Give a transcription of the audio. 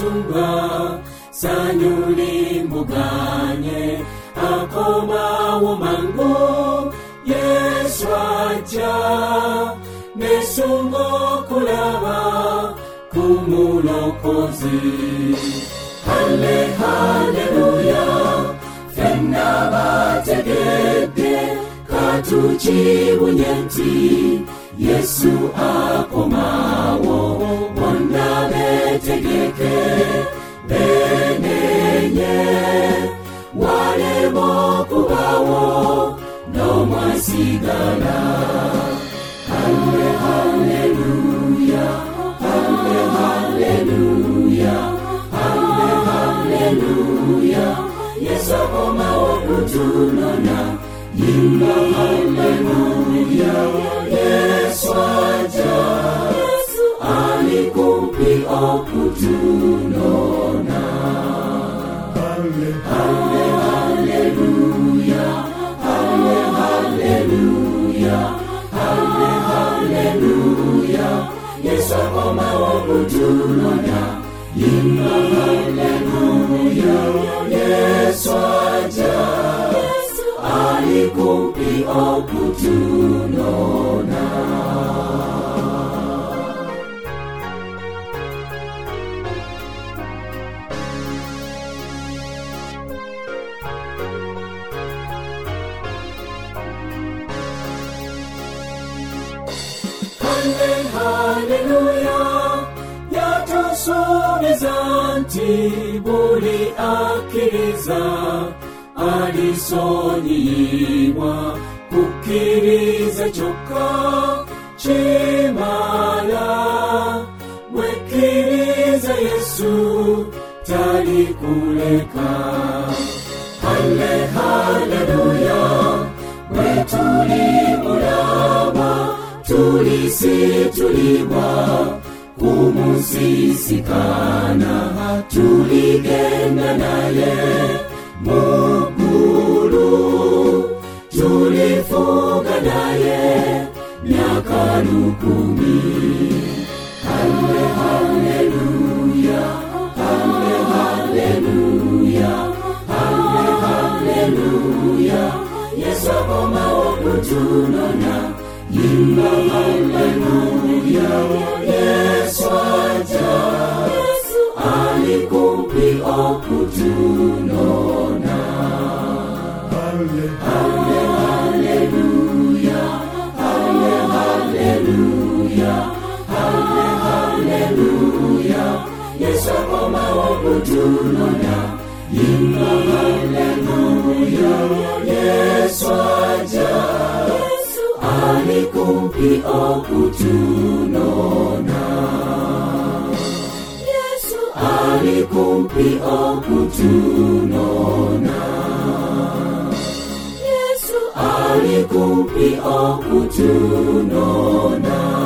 sunga sanyuli mbuganye akoma womango Yesu aja nesungo kulaba kumulokozi. Haleluya fenna bategede katuchibunyenti Yesu akomawo wonna betegeke benenye walemo kubawo no mwasigala. Haleluya haleluya haleluya Yesu akomawo kutunona yimba haleluya. Yesu aja alikumpi okutunona. Haleluya haleluya haleluya Yesu akomawo kutunona yimba haleluya. Yesu aja alikumpi okutunona. Haleluya yatusubiza nti buli akkiriza alisonyiyibwa kukkiriza kyokka kimala. Bwekkiriza Yesu talikuleka. Haleluya bwetuli mulaba tulisitulibwa kumusisikana tuligenda naye mugulu tulifuga naye myaka 10. Haleluya haleluya haleluya Yesu akomawo kutunona yimba haleluya. Yesu aja alikumpi okutunona. Haleluya haleluya haleluya Yesu akomawo kutunona yimba haleluya. Yesu aja alikumpi okutunona. Yesu alikumpi okutunona. Yesu alikumpi okutunona.